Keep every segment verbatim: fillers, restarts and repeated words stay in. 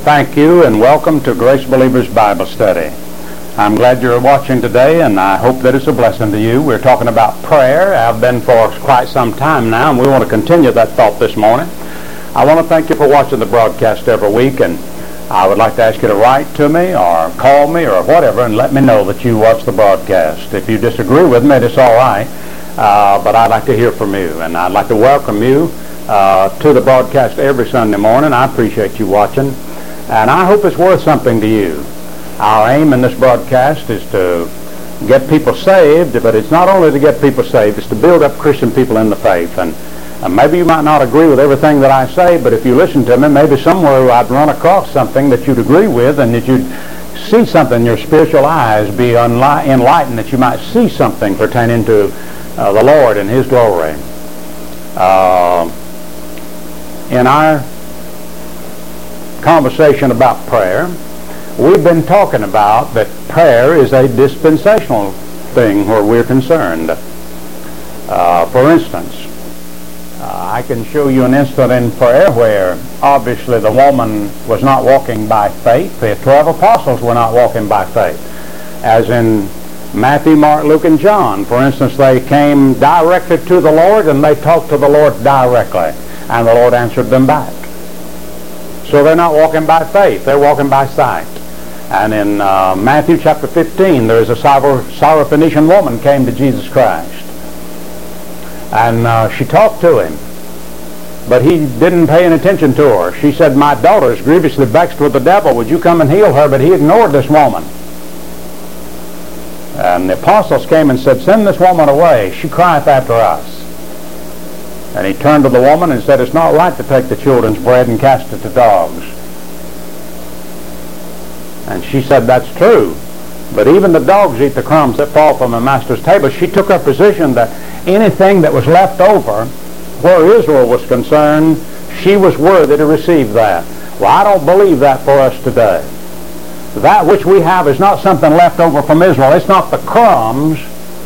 Thank you and welcome to Grace Believers Bible Study. I'm glad you're watching today, and I hope that it's a blessing to you. We're talking about prayer. I've been for quite some time now, and we want to continue that thought this morning. I want to thank you for watching the broadcast every week, and I would like to ask you to write to me or call me or whatever and let me know that you watch the broadcast. If you disagree with me, it's all right, uh, but I'd like to hear from you, and I'd like to welcome you uh, to the broadcast every Sunday morning. I appreciate you watching. And I hope it's worth something to you. Our aim in this broadcast is to get people saved, but it's not only to get people saved, it's to build up Christian people in the faith. And uh, maybe you might not agree with everything that I say, but if you listen to me, maybe somewhere I'd run across something that you'd agree with and that you'd see something in your spiritual eyes be unli- enlightened, that you might see something pertaining to uh, the Lord and His glory. Uh, in our conversation about prayer, we've been talking about that prayer is a dispensational thing where we're concerned. Uh, for instance, uh, I can show you an incident in prayer where obviously the woman was not walking by faith. The twelve apostles were not walking by faith. As in Matthew, Mark, Luke, and John. For instance, they came directly to the Lord and they talked to the Lord directly, and the Lord answered them back. So they're not walking by faith, they're walking by sight. And in uh, Matthew chapter fifteen, there is a Syrophoenician woman came to Jesus Christ. And uh, she talked to him, but he didn't pay any attention to her. She said, "My daughter is grievously vexed with the devil. Would you come and heal her?" But he ignored this woman. And the apostles came and said, "Send this woman away. She crieth after us." And he turned to the woman and said, "It's not right to take the children's bread and cast it to dogs." And she said, "That's true. But even the dogs eat the crumbs that fall from the master's table." She took her position that anything that was left over, where Israel was concerned, she was worthy to receive that. Well, I don't believe that for us today. That which we have is not something left over from Israel. It's not the crumbs.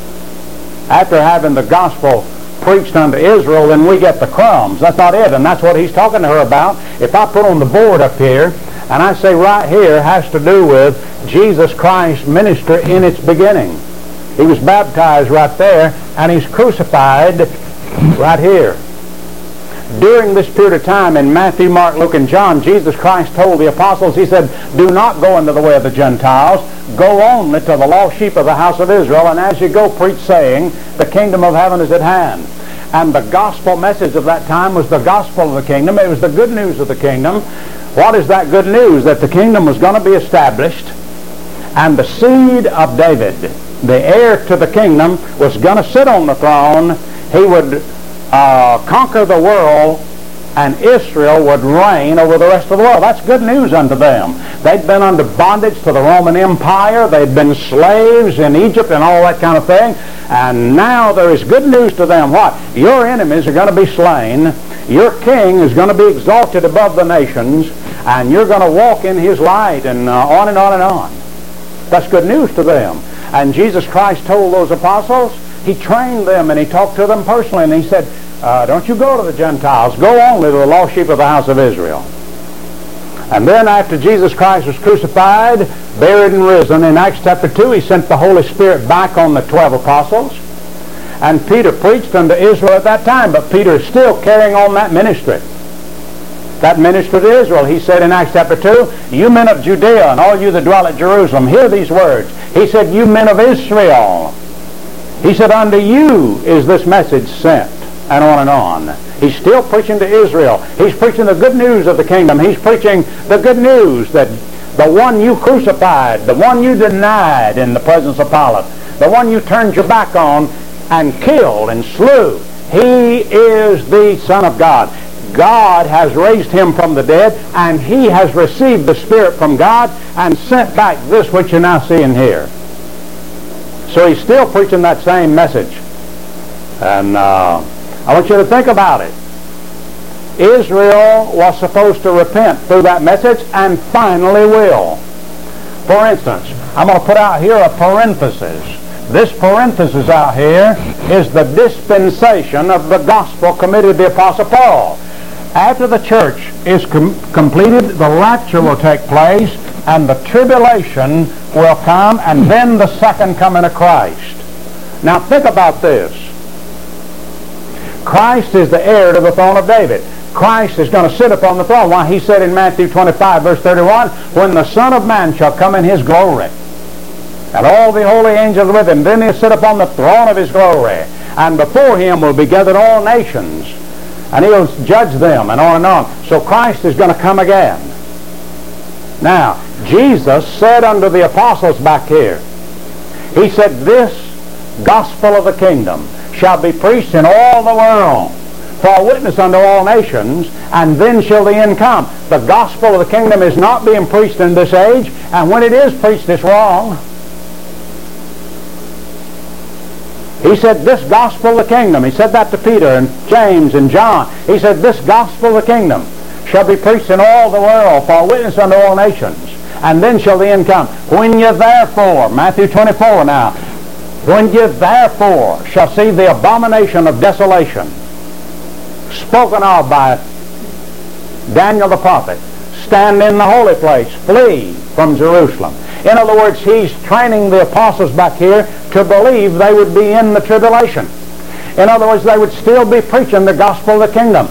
After having the gospel preached unto Israel, then we get the crumbs. That's not it, and that's what he's talking to her about. If I put on the board up here, and I say right here has to do with Jesus Christ's ministry in its beginning. He was baptized right there, and he's crucified right here. During this period of time in Matthew, Mark, Luke, and John, Jesus Christ told the apostles, he said, "Do not go into the way of the Gentiles. Go only to the lost sheep of the house of Israel, and as you go, preach, saying, the kingdom of heaven is at hand." And the gospel message of that time was the gospel of the kingdom. It was the good news of the kingdom. What is that good news? That the kingdom was going to be established, and the seed of David, the heir to the kingdom, was going to sit on the throne. He would uh, conquer the world, and Israel would reign over the rest of the world. That's good news unto them. They'd been under bondage to the Roman Empire. They'd been slaves in Egypt and all that kind of thing. And now there is good news to them. What? Your enemies are going to be slain. Your king is going to be exalted above the nations. And you're going to walk in his light, and uh, on and on and on. That's good news to them. And Jesus Christ told those apostles, he trained them and he talked to them personally, and he said, Uh, don't you go to the Gentiles. Go only to the lost sheep of the house of Israel. And then after Jesus Christ was crucified, buried, and risen, in Acts chapter two, he sent the Holy Spirit back on the twelve apostles. And Peter preached unto Israel at that time, but Peter is still carrying on that ministry. That ministry to Israel. He said in Acts chapter two, "You men of Judea and all you that dwell at Jerusalem, hear these words." He said, "You men of Israel." He said, "Unto you is this message sent." And on and on. He's still preaching to Israel. He's preaching the good news of the kingdom. He's preaching the good news that the one you crucified, the one you denied in the presence of Pilate, the one you turned your back on and killed and slew, he is the Son of God. God has raised him from the dead, and he has received the Spirit from God and sent back this which you're now seeing here. So he's still preaching that same message. And uh, I want you to think about it. Israel was supposed to repent through that message, and finally will. For instance, I'm going to put out here a parenthesis. This parenthesis out here is the dispensation of the gospel committed to the Apostle Paul. After the church is com- completed, the rapture will take place, and the tribulation will come, and then the second coming of Christ. Now think about this. Christ is the heir to the throne of David. Christ is going to sit upon the throne. Why, he said in Matthew twenty-five, verse thirty-one, when the Son of Man shall come in his glory, and all the holy angels with him, then he'll sit upon the throne of his glory, and before him will be gathered all nations, and he'll judge them, and on and on. So Christ is going to come again. Now, Jesus said unto the apostles back here, he said, this gospel of the kingdom shall be preached in all the world for a witness unto all nations, and then shall the end come. The gospel of the kingdom is not being preached in this age, and when it is preached, it's wrong. He said, this gospel of the kingdom, he said that to Peter and James and John. He said, this gospel of the kingdom shall be preached in all the world for a witness unto all nations, and then shall the end come. When you therefore, Matthew twenty-four now, when you therefore shall see the abomination of desolation, spoken of by Daniel the prophet, stand in the holy place, flee from Jerusalem. In other words, he's training the apostles back here to believe they would be in the tribulation. In other words, they would still be preaching the gospel of the kingdom.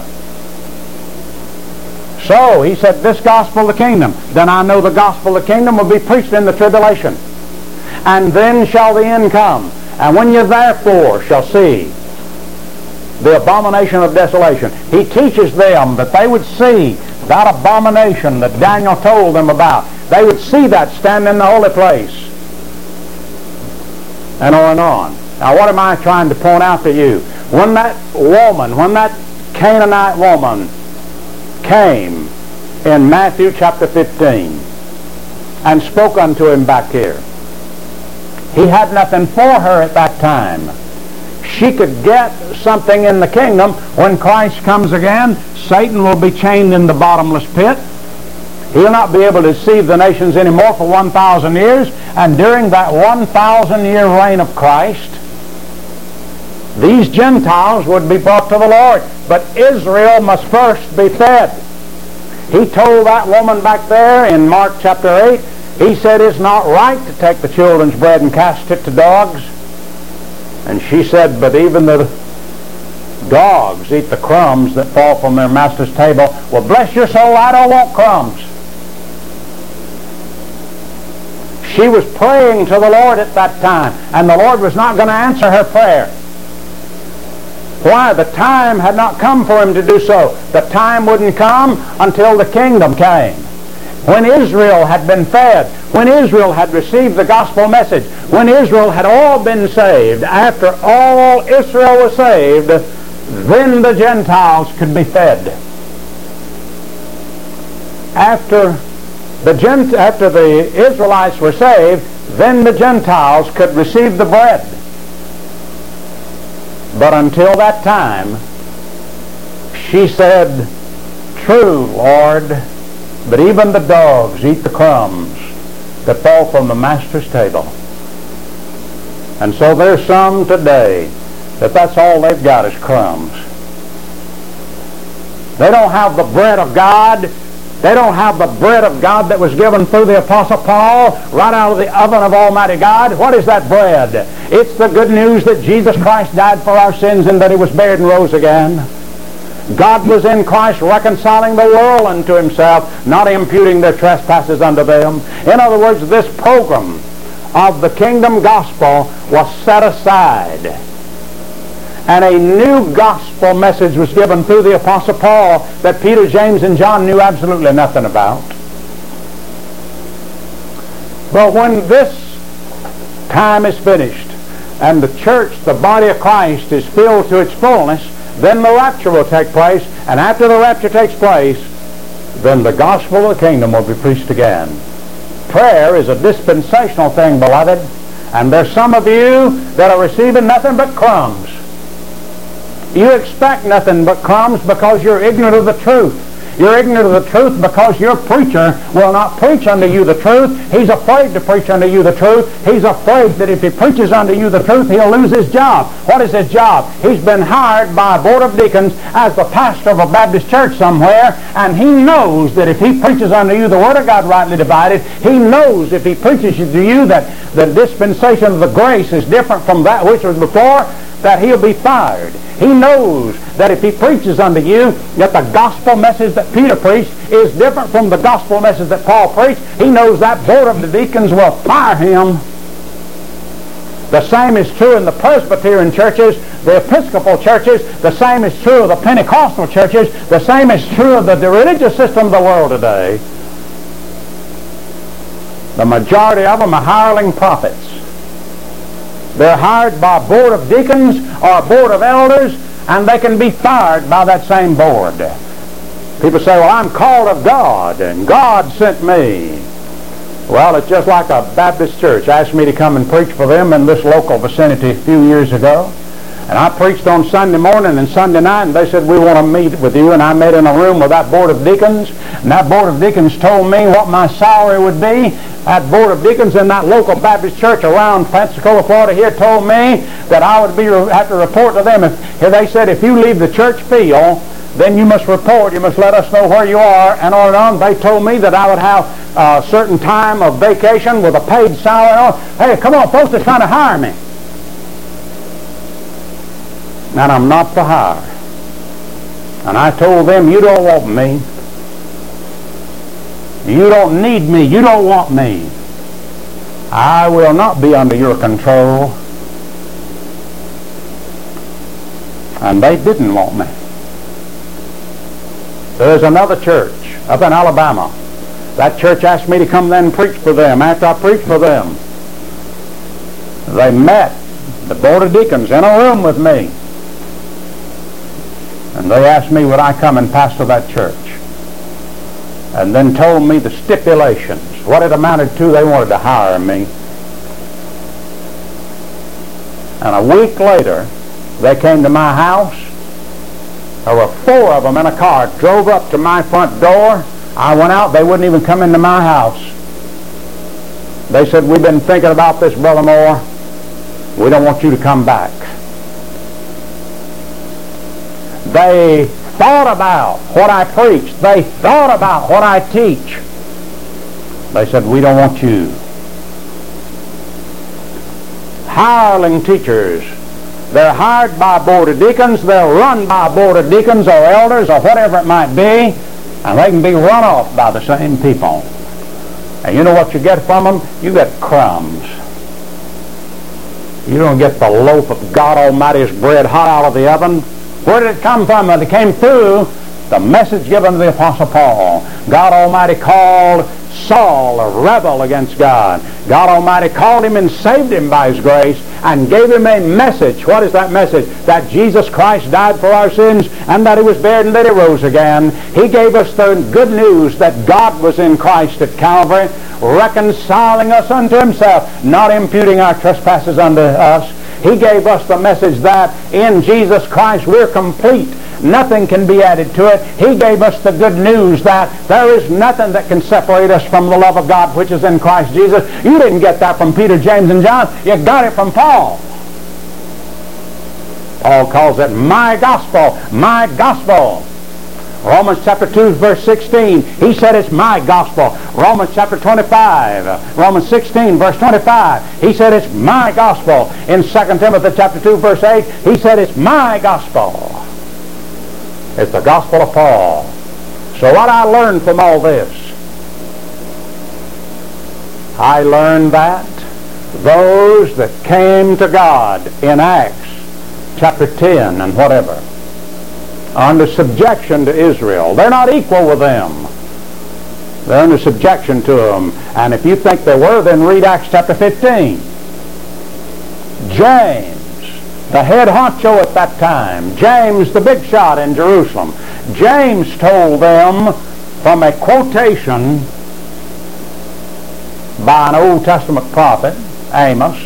So, he said, this gospel of the kingdom, then I know the gospel of the kingdom will be preached in the tribulation. And then shall the end come. And when you therefore shall see the abomination of desolation, he teaches them that they would see that abomination that Daniel told them about. They would see that stand in the holy place. And on and on. Now what am I trying to point out to you? When that woman, when that Canaanite woman came in Matthew chapter fifteen and spoke unto him back here, he had nothing for her at that time. She could get something in the kingdom. When Christ comes again, Satan will be chained in the bottomless pit. He'll not be able to deceive the nations anymore for one thousand years. And during that one thousand year reign of Christ, these Gentiles would be brought to the Lord. But Israel must first be fed. He told that woman back there in Mark chapter eight, he said, it's not right to take the children's bread and cast it to dogs. And she said, but even the dogs eat the crumbs that fall from their master's table. Well, bless your soul, I don't want crumbs. She was praying to the Lord at that time, and the Lord was not going to answer her prayer. Why? The time had not come for him to do so. The time wouldn't come until the kingdom came. When Israel had been fed, when Israel had received the gospel message, when Israel had all been saved, after all Israel was saved, then the Gentiles could be fed. After the Gent- after the Israelites were saved, then the Gentiles could receive the bread. But until that time, she said, true, Lord, but even the dogs eat the crumbs that fall from the master's table. And so there's some today that that's all they've got is crumbs. They don't have the bread of God. They don't have the bread of God that was given through the Apostle Paul right out of the oven of Almighty God. What is that bread? It's the good news that Jesus Christ died for our sins and that he was buried and rose again. God was in Christ reconciling the world unto himself, not imputing their trespasses unto them. In other words, this program of the kingdom gospel was set aside. And a new gospel message was given through the Apostle Paul that Peter, James, and John knew absolutely nothing about. But when this time is finished and the church, the body of Christ, is filled to its fullness, then the rapture will take place. And after the rapture takes place, then the gospel of the kingdom will be preached again. Prayer is a dispensational thing, beloved. And there's some of you that are receiving nothing but crumbs. You expect nothing but crumbs because you're ignorant of the truth. You're ignorant of the truth because your preacher will not preach unto you the truth. He's afraid to preach unto you the truth. He's afraid that if he preaches unto you the truth, he'll lose his job. What is his job? He's been hired by a board of deacons as the pastor of a Baptist church somewhere, and he knows that if he preaches unto you the Word of God rightly divided, he knows if he preaches to you that the dispensation of the grace is different from that which was before, that he'll be fired. He knows that if he preaches unto you that the gospel message that Peter preached is different from the gospel message that Paul preached, he knows that board of the deacons will fire him. The same is true in the Presbyterian churches, the Episcopal churches. The same is true of the Pentecostal churches. The same is true of the, the religious system of the world today. The majority of them are hireling prophets. They're hired by a board of deacons or a board of elders, and they can be fired by that same board. People say, well, I'm called of God, and God sent me. Well, it's just like a Baptist church asked me to come and preach for them in this local vicinity a few years ago. And I preached on Sunday morning and Sunday night, and they said, we want to meet with you. And I met in a room with that board of deacons, and that board of deacons told me what my salary would be. That board of deacons in that local Baptist church around Pensacola, Florida here told me that I would be have to report to them. If, if they said, if you leave the church field, then you must report, you must let us know where you are, and on and on. They told me that I would have a certain time of vacation with a paid salary. Hey, come on, folks, they're trying to hire me. And I'm not for hire. And I told them, you don't want me. You don't need me. You don't want me. I will not be under your control. And they didn't want me. There's another church up in Alabama. That church asked me to come then and preach for them. After I preached for them, they met, the board of deacons, in a room with me. And they asked me would I come and pastor that church. And then told me the stipulations, what it amounted to. They wanted to hire me. And a week later, they came to my house. There were four of them in a car, drove up to my front door. I went out, they wouldn't even come into my house. They said, we've been thinking about this, Brother Moore. We don't want you to come back. They thought about what I preached. They thought about what I teach. They said, we don't want you. Hireling teachers. They're hired by a board of deacons. They're run by a board of deacons or elders or whatever it might be. And they can be run off by the same people. And you know what you get from them? You get crumbs. You don't get the loaf of God Almighty's bread hot out of the oven. Where did it come from? Well, it came through the message given to the Apostle Paul. God Almighty called Saul a rebel against God. God Almighty called him and saved him by His grace and gave him a message. What is that message? That Jesus Christ died for our sins and that He was buried and that He rose again. He gave us the good news that God was in Christ at Calvary, reconciling us unto Himself, not imputing our trespasses unto us. He gave us the message that in Jesus Christ we're complete. Nothing can be added to it. He gave us the good news that there is nothing that can separate us from the love of God which is in Christ Jesus. You didn't get that from Peter, James, and John. You got it from Paul. Paul calls it my gospel, my gospel. Romans chapter two, verse sixteen, he said it's my gospel. Romans chapter twenty-five, Romans sixteen, verse twenty-five, he said it's my gospel. In Second Timothy chapter two, verse eight, he said it's my gospel. It's the gospel of Paul. So what I learned from all this, I learned that those that came to God in Acts chapter ten and whatever, under subjection to Israel. They're not equal with them. They're under subjection to them. And if you think they were, then read Acts chapter fifteen. James, the head honcho at that time, James the big shot in Jerusalem, James told them from a quotation by an Old Testament prophet, Amos.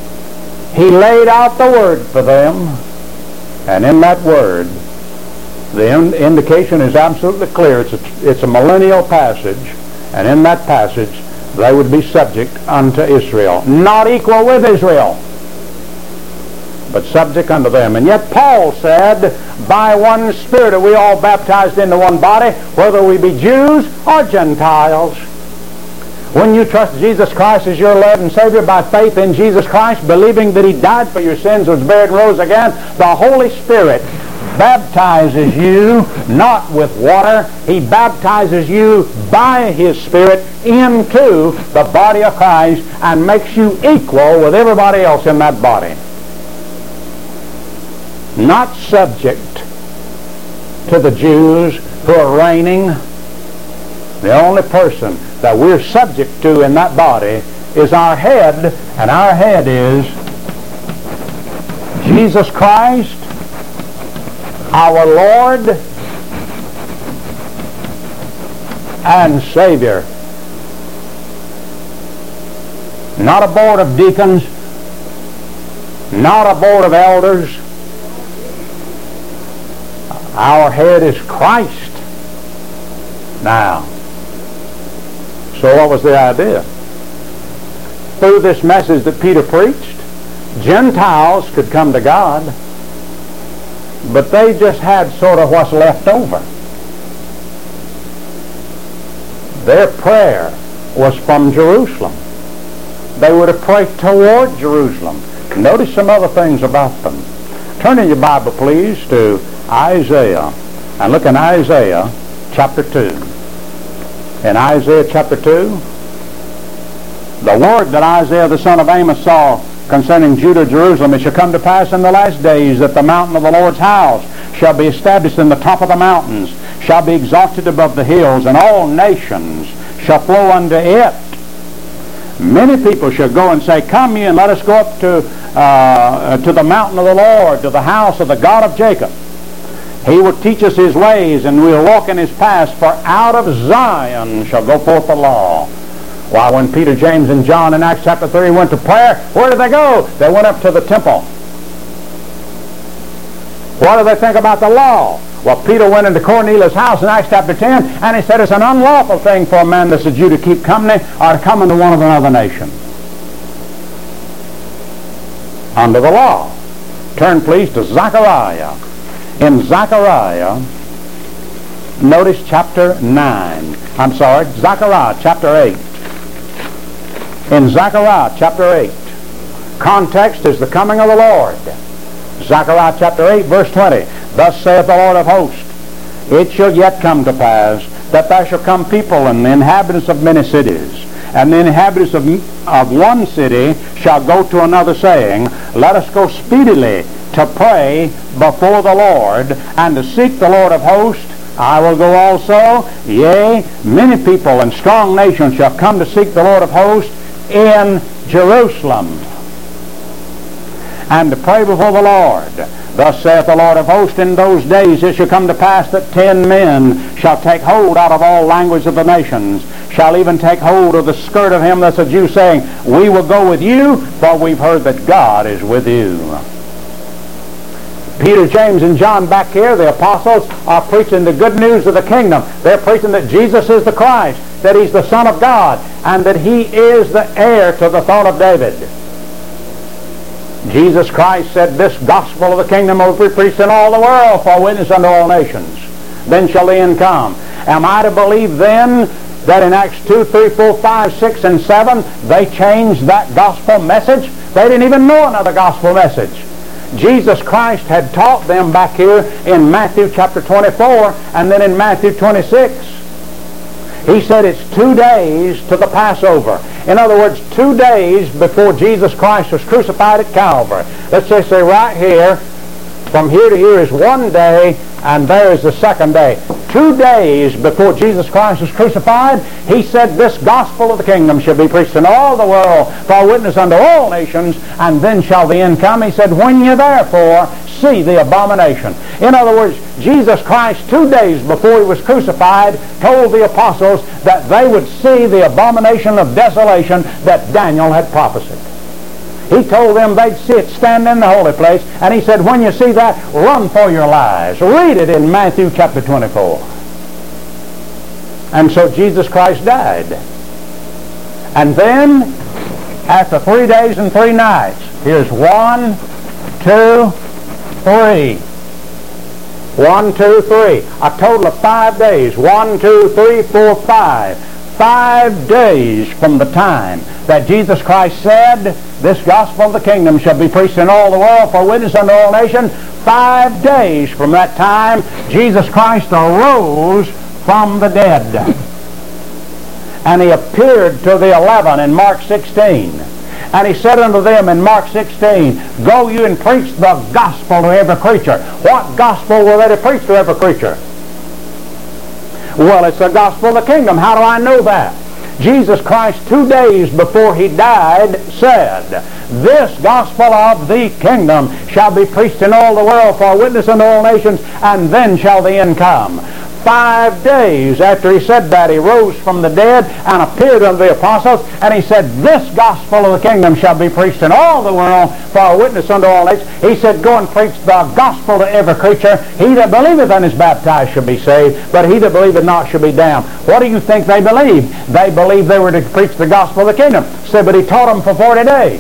He laid out the word for them. And in that word, The in- indication is absolutely clear. It's a, it's a millennial passage, and in that passage they would be subject unto Israel. Not equal with Israel, but subject unto them. And yet Paul said, by one Spirit are we all baptized into one body, whether we be Jews or Gentiles. When you trust Jesus Christ as your Lord and Savior by faith in Jesus Christ, believing that He died for your sins, was buried, and rose again, the Holy Spirit baptizes you not with water. He baptizes you by His Spirit into the body of Christ and makes you equal with everybody else in that body. Not subject to the Jews who are reigning. The only person that we're subject to in that body is our head, and our head is Jesus Christ, our Lord and Savior. Not a board of deacons, not a board of elders. Our head is Christ. Now, so what was the idea? Through this message that Peter preached, Gentiles could come to God, but they just had sort of what's left over. Their prayer was from Jerusalem. They would have prayed toward Jerusalem. Notice some other things about them. Turn in your Bible, please, to Isaiah, and look in Isaiah chapter two. In Isaiah chapter two, the word that Isaiah the son of Amos saw concerning Judah, Jerusalem, it shall come to pass in the last days that the mountain of the Lord's house shall be established in the top of the mountains, shall be exalted above the hills, and all nations shall flow unto it. Many people shall go and say, come ye and let us go up to, uh, to the mountain of the Lord, to the house of the God of Jacob. He will teach us His ways, and we'll walk in His paths, for out of Zion shall go forth the law. Why, when Peter, James, and John in Acts chapter three went to prayer, where did they go? They went up to the temple. What do they think about the law? Well, Peter went into Cornelius' house in Acts chapter ten, and he said it's an unlawful thing for a man that's a Jew to keep company or to come into one of another nation. Under the law. Turn, please, to Zechariah. In Zechariah, notice chapter nine. I'm sorry, Zechariah chapter eight. In Zechariah chapter eight, context is the coming of the Lord. Zechariah chapter eight, verse twenty. Thus saith the Lord of hosts, it shall yet come to pass that there shall come people and the inhabitants of many cities, and the inhabitants of, of one city shall go to another, saying, let us go speedily to pray before the Lord, and to seek the Lord of hosts. I will go also. Yea, many people and strong nations shall come to seek the Lord of hosts in Jerusalem, and to pray before the Lord. Thus saith the Lord of hosts, in those days it shall come to pass that ten men shall take hold out of all languages of the nations, shall even take hold of the skirt of him that's a Jew, saying, we will go with you, for we've heard that God is with you. Peter, James, and John back here, the apostles, are preaching the good news of the kingdom. They're preaching that Jesus is the Christ, that He's the Son of God, and that He is the heir to the throne of David. Jesus Christ said, this gospel of the kingdom will be preached in all the world for a witness unto all nations. Then shall the end come. Am I to believe then that in Acts two, three, four, five, six, and seven, they changed that gospel message? They didn't even know another gospel message. Jesus Christ had taught them back here in Matthew chapter twenty-four, and then in Matthew twenty-six. He said it's two days to the Passover. In other words, two days before Jesus Christ was crucified at Calvary. Let's just say right here, from here to here is one day, and there is the second day. Two days before Jesus Christ was crucified, He said this gospel of the kingdom shall be preached in all the world for a witness unto all nations, and then shall the end come. He said, when you therefore see the abomination. In other words, Jesus Christ, two days before He was crucified, told the apostles that they would see the abomination of desolation that Daniel had prophesied. He told them they'd see it stand in the holy place, and he said, when you see that, run for your lives. Read it in Matthew chapter twenty-four. And so Jesus Christ died. And then, after three days and three nights, here's one, two, three. One, two, three. A total of five days. One, two, three, four, five. Five days from the time that Jesus Christ said, this gospel of the kingdom shall be preached in all the world for a witness unto all nations. Five days from that time, Jesus Christ arose from the dead. And he appeared to the eleven in Mark sixteen. And he said unto them in Mark sixteen, go you and preach the gospel to every creature. What gospel were they to preach to every creature? Well, it's the gospel of the kingdom. How do I know that? Jesus Christ, two days before he died, said, this gospel of the kingdom shall be preached in all the world for a witness unto all nations, and then shall the end come. Five days after he said that, he rose from the dead and appeared unto the apostles, and he said, this gospel of the kingdom shall be preached in all the world for a witness unto all nations. He said, go and preach the gospel to every creature. He that believeth and is baptized shall be saved, but he that believeth not shall be damned. What do you think they believed? They believed they were to preach the gospel of the kingdom. Said, but he taught them for forty days.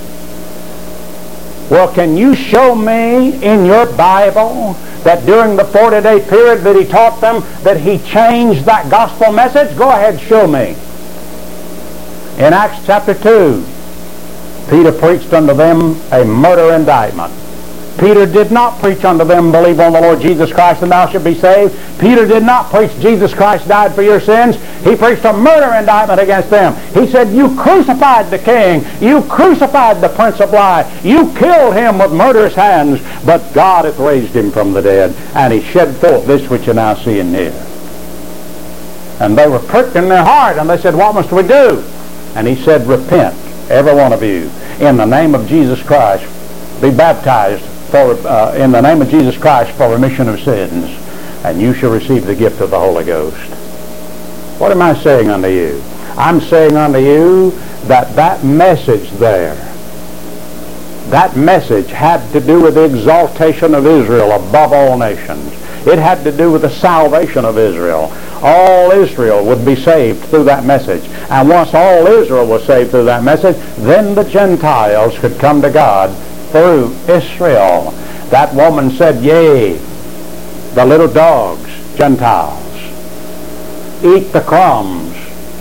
Well, can you show me in your Bible that during the forty-day period that he taught them, that he changed that gospel message? Go ahead, show me. In Acts chapter two, Peter preached unto them a murder indictment. Peter did not preach unto them, believe on the Lord Jesus Christ and thou shalt be saved. Peter did not preach Jesus Christ died for your sins. He preached a murder indictment against them. He said, you crucified the king. You crucified the prince of life. You killed him with murderous hands. But God hath raised him from the dead, and he shed forth this which you now see and hear. And they were pricked in their heart, and they said, what must we do? And he said, repent, every one of you, in the name of Jesus Christ, be baptized for, uh, in the name of Jesus Christ for remission of sins, and you shall receive the gift of the Holy Ghost. What am I saying unto you? I'm saying unto you that that message there, that message had to do with the exaltation of Israel above all nations. It had to do with the salvation of Israel. All Israel would be saved through that message. And once all Israel was saved through that message, then the Gentiles could come to God through Israel. That woman said, yea, the little dogs, Gentiles, eat the crumbs,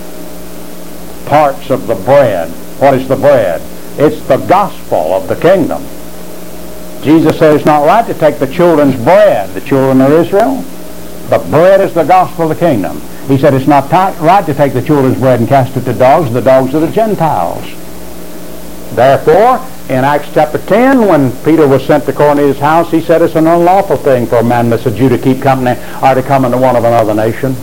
parts of the bread. What is the bread? It's the gospel of the kingdom. Jesus said it's not right to take the children's bread, the children of Israel. The bread is the gospel of the kingdom. He said it's not right to take the children's bread and cast it to dogs. The dogs are the Gentiles. Therefore, in Acts chapter ten, when Peter was sent to Cornelius' house, he said it's an unlawful thing for a man that's a Jew to keep company or to come into one of another nation.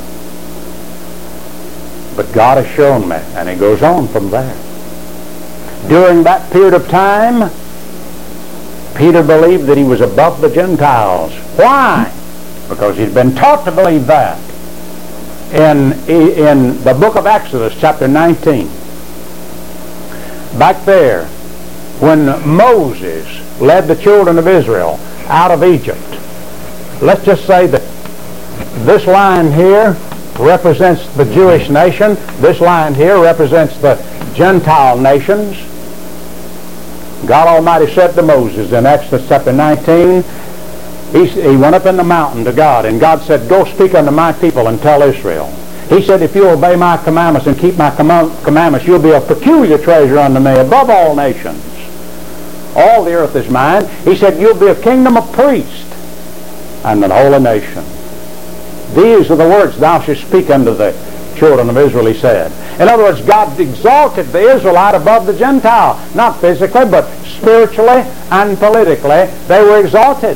But God has shown me, and he goes on from there. During that period of time, Peter believed that he was above the Gentiles. Why? Because he'd been taught to believe that. In, in the book of Exodus, chapter nineteen, back there, when Moses led the children of Israel out of Egypt, let's just say that this line here represents the Jewish nation. This line here represents the Gentile nations. God Almighty said to Moses in Exodus chapter nineteen, he, he went up in the mountain to God, and God said, go speak unto my people and tell Israel. He said, if you obey my commandments and keep my comm- commandments, you'll be a peculiar treasure unto me above all nations. All the earth is mine. He said, you'll be a kingdom of priests and an holy nation. These are the words thou shalt speak unto the children of Israel, he said. In other words, God exalted the Israelite above the Gentile. Not physically, but spiritually and politically, they were exalted.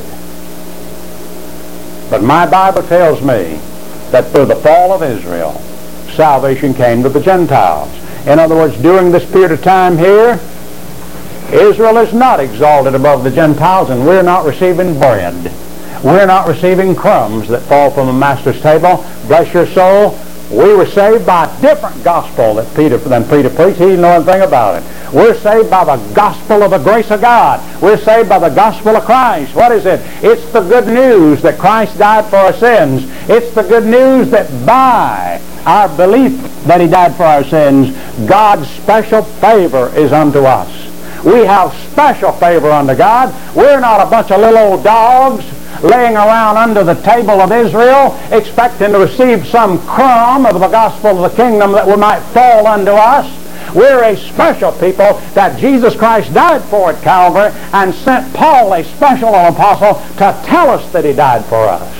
But my Bible tells me that through the fall of Israel, salvation came to the Gentiles. In other words, during this period of time here, Israel is not exalted above the Gentiles, and we're not receiving bread. We're not receiving crumbs that fall from the master's table. Bless your soul. We were saved by a different gospel that Peter, than Peter preached. He didn't know anything about it. We're saved by the gospel of the grace of God. We're saved by the gospel of Christ. What is it? It's the good news that Christ died for our sins. It's the good news that by our belief that he died for our sins, God's special favor is unto us. We have special favor unto God. We're not a bunch of little old dogs laying around under the table of Israel expecting to receive some crumb of the gospel of the kingdom that we might fall unto us. We're a special people that Jesus Christ died for at Calvary and sent Paul, a special apostle, to tell us that he died for us.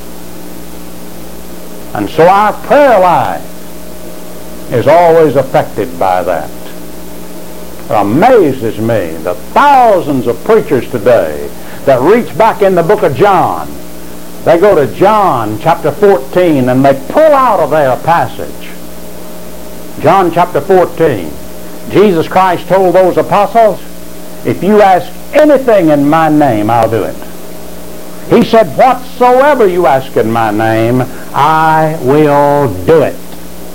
And so our prayer life is always affected by that. It amazes me the thousands of preachers today that reach back in the book of John. They go to John chapter fourteen and they pull out of there a passage. John chapter fourteen. Jesus Christ told those apostles, if you ask anything in my name, I'll do it. He said, whatsoever you ask in my name, I will do it.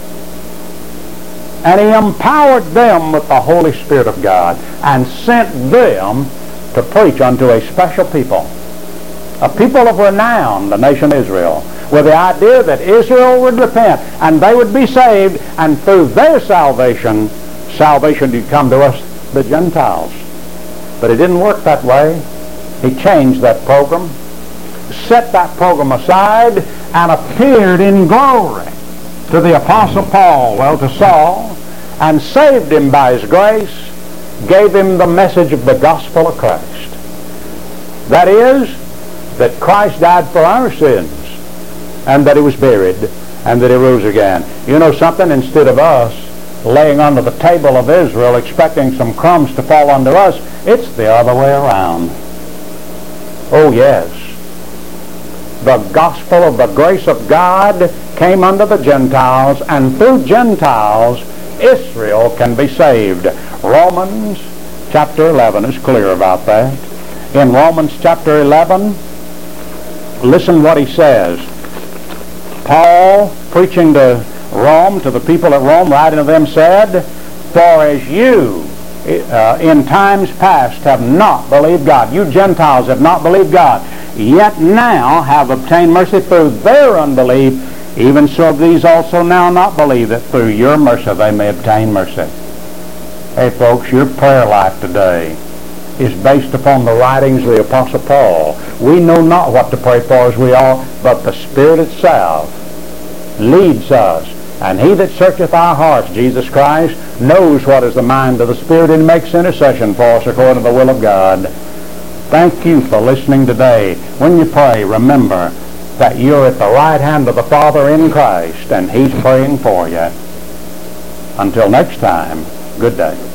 And he empowered them with the Holy Spirit of God and sent them to preach unto a special people, a people of renown, the nation Israel, with the idea that Israel would repent and they would be saved, and through their salvation, salvation would come to us, the Gentiles. But it didn't work that way. He changed that program, set that program aside, and appeared in glory to the Apostle Paul, well, to Saul, and saved him by his grace, gave him the message of the gospel of Christ. That is, that Christ died for our sins, and that he was buried, and that he rose again. You know something? Instead of us laying under the table of Israel expecting some crumbs to fall onto us, it's the other way around. Oh yes. The gospel of the grace of God came unto the Gentiles, and through Gentiles Israel can be saved. Romans chapter eleven is clear about that. In Romans chapter eleven, listen what he says. Paul, preaching to Rome, to the people at Rome, writing to them, said, for as you uh, in times past have not believed God, you Gentiles have not believed God, yet now have obtained mercy through their unbelief, even so these also now not believe, that through your mercy they may obtain mercy. Hey folks, your prayer life today is based upon the writings of the Apostle Paul. We know not what to pray for as we ought, but the Spirit itself leads us. And he that searcheth our hearts, Jesus Christ, knows what is the mind of the Spirit, and makes intercession for us according to the will of God. Thank you for listening today. When you pray, remember that you're at the right hand of the Father in Christ, and he's praying for you. Until next time, good day.